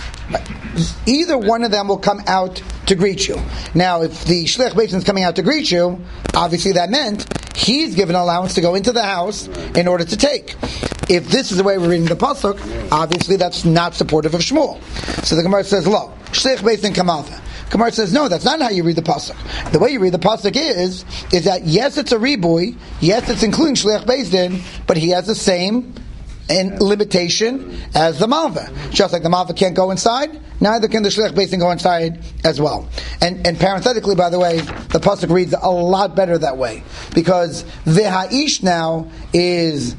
Either one of them will come out to greet you. Now, if the shliach beis din is coming out to greet you, obviously that meant he's given allowance to go into the house in order to take. If this is the way we're reading the pasuk, obviously that's not supportive of Shmuel. So the Gemara says, "Lo, shliach beis din kamalta." Gemara says, no, that's not how you read the pasuk. The way you read the pasuk is, is that yes, it's a ribui, yes, it's including shliach beis din, but he has the same and limitation as the malva. Just like the malva can't go inside, neither can the shliach beis din go inside as well. And and parenthetically, by the way, the pasuk reads a lot better that way, because v'ha'ish now is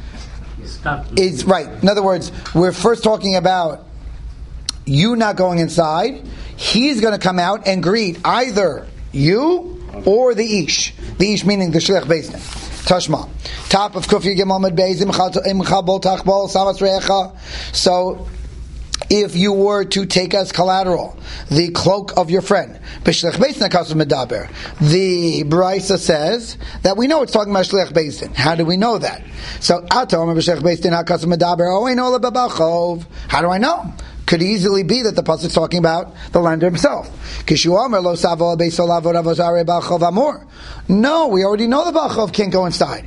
is right. In other words, we're first talking about you not going inside. He's going to come out and greet either you or the ish. The ish meaning the shliach beis din. Tashma. Top of Kufi Gemamad Beis Imchabol Tachbol Samas Recha. So if you were to take as collateral the cloak of your friend, B'Shliach Beis Din Kasu Medaber, the Brisa says that we know it's talking about Shliach Beis Din. How do we know that? So Ato B'Shliach Beis Din Kasu Medaber. Oh, I know Lebabachov. How do I know? could easily be that the pasuk is talking about the lender himself. No, we already know the Bachov can't go inside.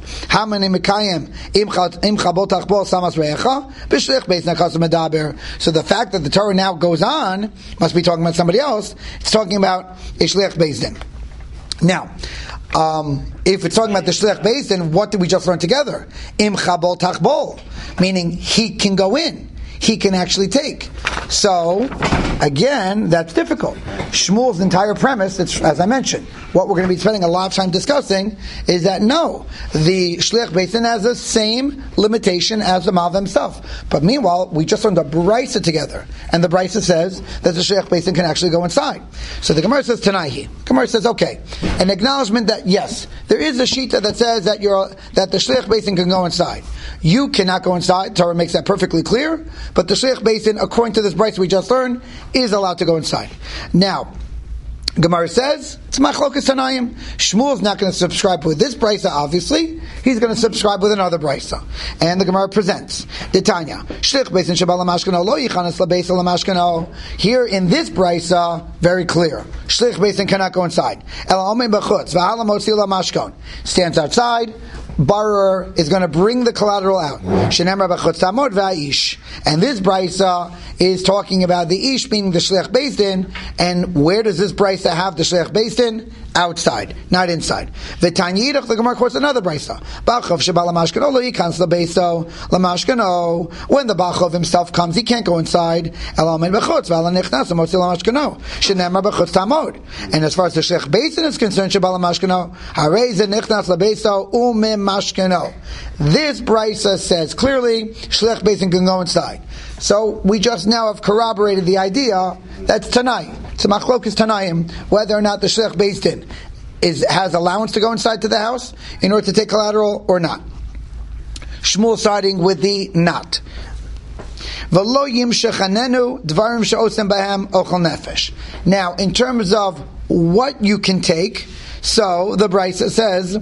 So the fact that the Torah now goes on must be talking about somebody else. It's talking about Ishliach Beis Din. Now, um, if it's talking about the Shliach Beis Din, what did we just learn together? Im chabol tachbol, meaning he can go in. He can actually take. So, again, that's difficult. Shmuel's entire premise, it's, as I mentioned, what we're going to be spending a lot of time discussing, is that no, the Shliach Beis Din has the same limitation as the Malva himself. But meanwhile, we just learned a Brisa together, and the Brisa says that the Shliach Beis Din can actually go inside. So the Gemara says, Tanaihi. Gemara says, okay, an acknowledgement that yes, there is a Shita that says that you're, that the Shliach Beis Din can go inside. You cannot go inside. Torah makes that perfectly clear. But the Shliach Beis Din, according to this Brisa we just learned, is allowed to go inside. Now, Gemara says, it's Machlokas Tanayim. Shmuel's not going to subscribe with this Brisa, obviously. He's going to subscribe with another Brisa. And the Gemara presents, Tanya, Shliach Beis Din Shabal Lamashkano Lo Yichanas LaBeis Lamashkano. Here in this Brisa, very clear. Shliach Beis Din cannot go inside. Ela Omen B'chutz V'hala Motzi Lamashkon. Stands outside. Borrower is going to bring the collateral out. And this Brisa is talking about the Ish, meaning the Shliach Beis Din. And where does this Brisa have the Shliach Beis Din? Outside, not inside. The Tanyidach, the Gemara quotes another Brisa. When the Bachov himself comes, he can't go inside. And as far as the Shliach Beis Din is concerned, Mashkeno. This Brisa says clearly Shliach Beis Din can go inside. So we just now have corroborated the idea that's tonight. It's a machlokas Tanaim whether or not the Shliach Beis Din is has allowance to go inside to the house in order to take collateral or not. Shmuel siding with the not. Now, in terms of what you can take, so the Brisa says,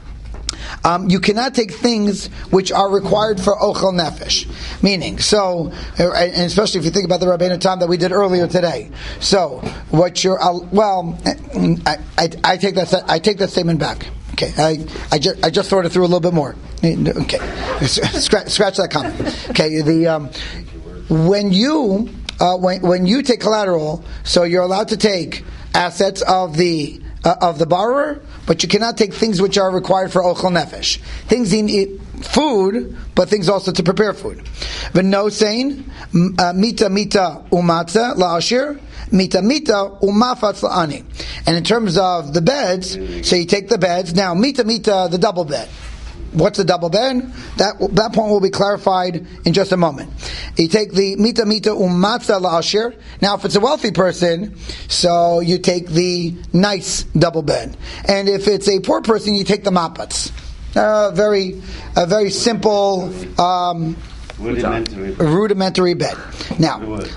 Um, you cannot take things which are required for ochel nefesh. Meaning, so, and especially if you think about the Rabbeinu Tam that we did earlier today. So, what you're, uh, well, I, I, I take that, I take that statement back. Okay, I, I, ju- I just thought it through a little bit more. Okay, scratch, scratch that comment. Okay, the um, when you uh, when when you take collateral, so you're allowed to take assets of the uh, of the borrower, but you cannot take things which are required for ochel nefesh. Things in it, food, but things also to prepare food. V'nosein mita mita umatza la'ashir. Mita mita umafatz la'ani. And in terms of the beds, so you take the beds. Now, mita mita, the double bed. What's the double bed? That that point will be clarified in just a moment. You take the mita mita umatza la'ashir. Now, if it's a wealthy person, so you take the nice double bed. And if it's a poor person, you take the mapats. Uh, very, a very simple, um, Rudimentary. rudimentary bed. Now,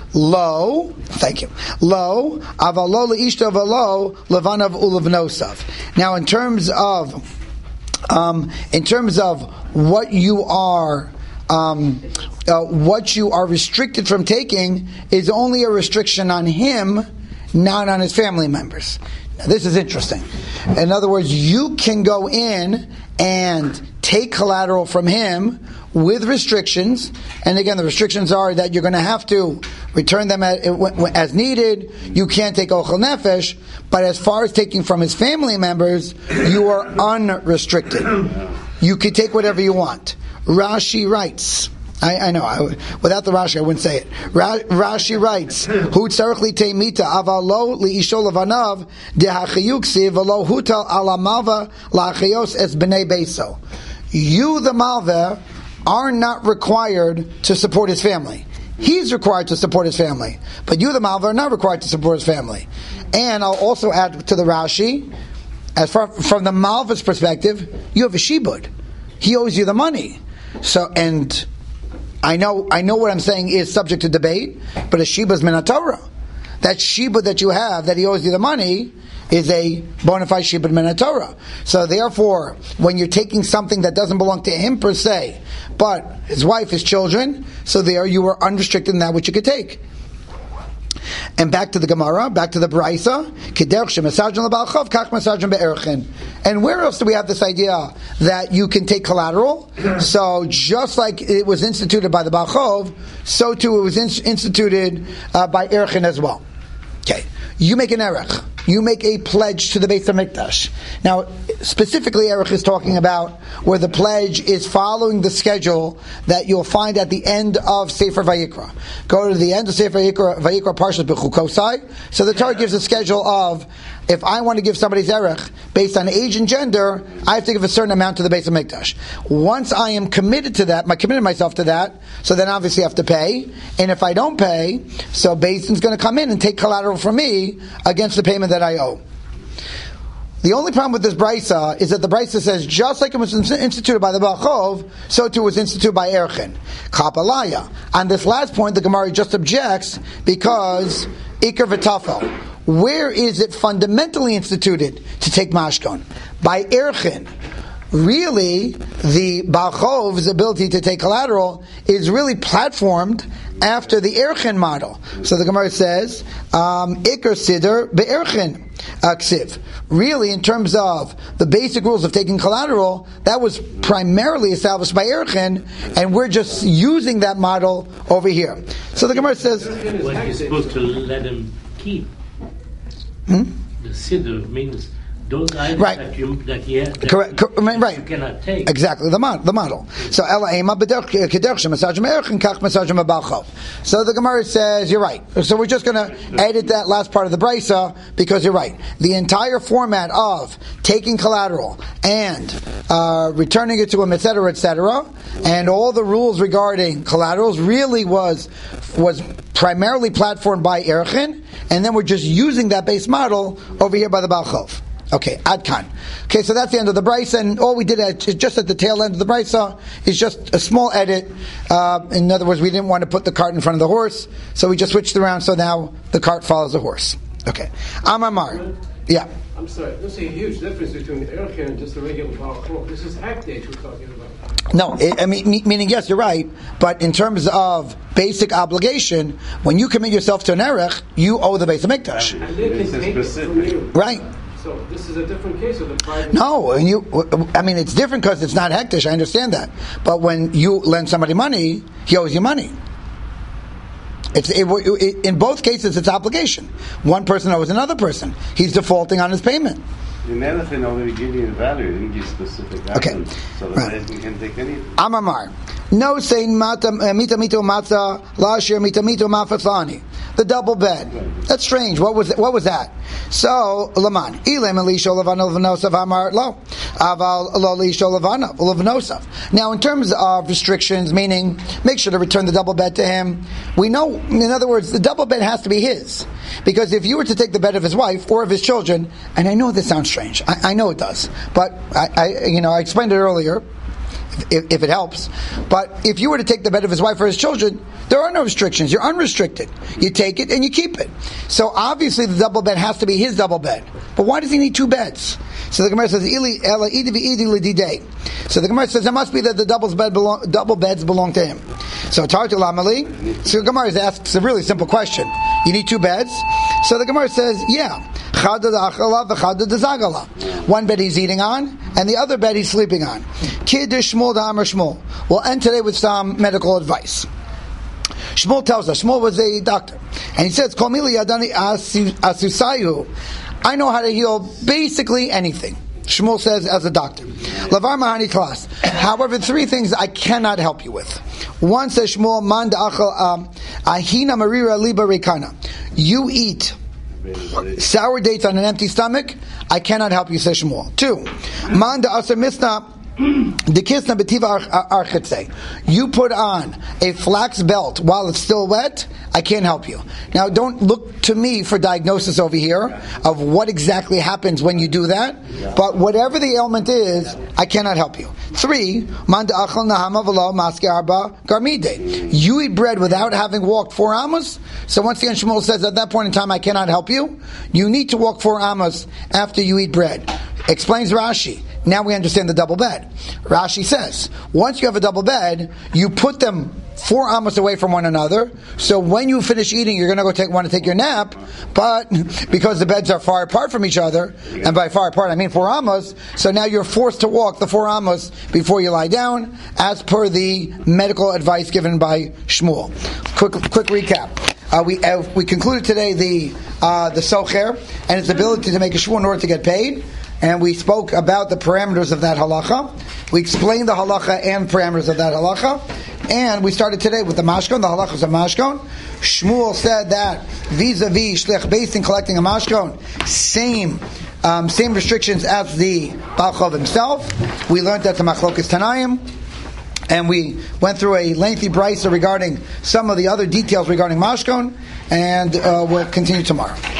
lo, thank you. Lo, avalo leishto valo levanav ulavnosav. Now, in terms of, um, in terms of what you are, um, uh, what you are restricted from taking is only a restriction on him, not on his family members. Now, this is interesting. In other words, you can go in and take collateral from him with restrictions, and again, the restrictions are that you're going to have to return them as, as needed. You can't take ochel nefesh, but as far as taking from his family members, you are unrestricted. You can take whatever you want. Rashi writes. I, I know. I, without the Rashi, I wouldn't say it. Ra, Rashi writes, "Hu tzarich li teimita avalo li isho levanav dehachiyuksi v'lo hutal ala malva la'achayos es bnei beiso." You, the malva, are not required to support his family. He's required to support his family, but you, the malva, are not required to support his family. And I'll also add to the Rashi, as far from the malva's perspective, you have a shibud. He owes you the money. So and. I know, I know what I'm saying is subject to debate, but a shiba's min Torah. That shiba that you have, that he owes you the money, is a bona fide shiba min Torah. So therefore, when you're taking something that doesn't belong to him per se, but his wife, his children, so there you are unrestricted in that which you could take. And back to the Gemara, back to the Braisa. And where else do we have this idea that you can take collateral? So just like it was instituted by the Baal Chov, so too it was in- instituted uh, by Erchin as well. Okay, you make an erech. You make a pledge to the Beis HaMikdash. Now, specifically, Erech is talking about where the pledge is following the schedule that you'll find at the end of Sefer Vayikra. Go to the end of Sefer Vayikra, Vayikra Parshas B'chukosai. So the Torah gives a schedule of, if I want to give somebody's Erech based on age and gender, I have to give a certain amount to the Beis HaMikdash. Once I am committed to that, I committed myself to that, so then obviously I have to pay. And if I don't pay, so Beis Din's going to come in and take collateral from me against the payment that I owe. The only problem with this Braisa is that the Braisa says, just like it was instituted by the Baal Chov, so too was instituted by Erchin. Kapalaya. On this last point, the Gemara just objects because Iker v'Tafel. Where is it fundamentally instituted to take mashkon? By Erchin. Really, the Baal Chov's ability to take collateral is really platformed after the Erchin model. So the Gemara says, um, Iker Siddur be'Erchin Ksiv. Really, in terms of the basic rules of taking collateral, that was primarily established by Erchin, and we're just using that model over here. So the Gemara says, well, you're supposed to let him keep. Hmm? The Siddur means those items right. that you that you, that correct, correct, right. you cannot take. Exactly, the model. The model. So Ela Ema B'derch Kederch Masajim Erchin Kach Masajim Baal Chov. So the Gemara says you're right. So we're just going to edit that last part of the Braisa because you're right. The entire format of taking collateral and uh, returning it to him, et cetera, et cetera, and all the rules regarding collaterals really was was primarily platformed by Erchin, and then we're just using that base model over here by the Baal Chov. Okay, Adkan. Okay, so that's the end of the Braisa, and all we did at, just at the tail end of the Braisa is just a small edit. Uh, in other words, we didn't want to put the cart in front of the horse, so we just switched around, so now the cart follows the horse. Okay. Amamar. Yeah. I'm sorry, there's a huge difference between Erchin and just a regular Baal Chov. This is Hakdate we're talking about. No, it, I mean, meaning yes, you're right, but in terms of basic obligation, when you commit yourself to an Erech, you owe the Beis HaMikdash. And they can take it from you. Right. So this is a different case of the private. No, and you. I mean, it's different because it's not hektish. I understand that, but when you lend somebody money, he owes you money. It's it, it, in both cases, it's obligation. One person owes another person. He's defaulting on his payment. In Erchin already give you a value, didn't give specific items. Okay. So the Right. person can take anything. Amamar. No saying mata mita mito matzah lashir mita mito mafatzani. The double bed. That's strange. What was what was that? So Laman Elam Elisha Levana Levanosav Amar Lo Aval Lo Elisha Levana Levanosav. Now, in terms of restrictions, meaning make sure to return the double bed to him. We know, in other words, the double bed has to be his, because if you were to take the bed of his wife or of his children, and I know this sounds strange, I, I know it does, but I, I you know I explained it earlier. If, if it helps. But if you were to take the bed of his wife or his children, there are no restrictions. You're unrestricted. You take it and you keep it. So obviously the double bed has to be his double bed. But why does he need two beds? So the Gemara says, Ili, ela, idi, idi, li, didei. So the Gemara says it must be that the double, bed belong, double beds belong to him. So Tartu Lamali. So the Gemara asks a really simple question. You need two beds? So the Gemara says, yeah. One bed he's eating on, and the other bed he's sleeping on. Kiddush Shmuel Da'amar Shmuel. We'll end today with some medical advice. Shmuel tells us, Shmuel was a doctor, and he says, Kol mili yadani asusayu. I know how to heal basically anything. Shmuel says as a doctor. Lavar mahani klas. However, three things I cannot help you with. One, says Shmuel, man da'achal ahina marira liba rekana. You eat sour dates on an empty stomach, I cannot help you, says Shmuel. Two, man da'asar misna dekisna betiva archetze. You put on a flax belt while it's still wet, I can't help you. Now, don't look to me for diagnosis over here of what exactly happens when you do that, but whatever the ailment is, I cannot help you. Three, man da'achal nahama v'lo maske arba garmide. You eat bread without having walked four amos. So once again, Shmuel says at that point in time, I cannot help you. You need to walk four amos after you eat bread. Explains Rashi. Now we understand the double bed. Rashi says, once you have a double bed, you put them four amos away from one another. So when you finish eating, you're going to go take want to take your nap, but because the beds are far apart from each other, and by far apart I mean four amos, so now you're forced to walk the four amos before you lie down, as per the medical advice given by Shmuel. Quick, quick recap. Uh, we uh, we concluded today the uh, the socher and its ability to make a shvuah in order to get paid, and we spoke about the parameters of that halacha. We explained the halacha and parameters of that halacha, and we started today with the mashkon, the halachas of mashkon. Shmuel said that vis-a-vis shlich beis din collecting a mashkon, same um, same restrictions as the Baal Chov himself. We learned that the machlokas Tanaim. And we went through a lengthy brisa regarding some of the other details regarding mashkon, and uh, we'll continue tomorrow.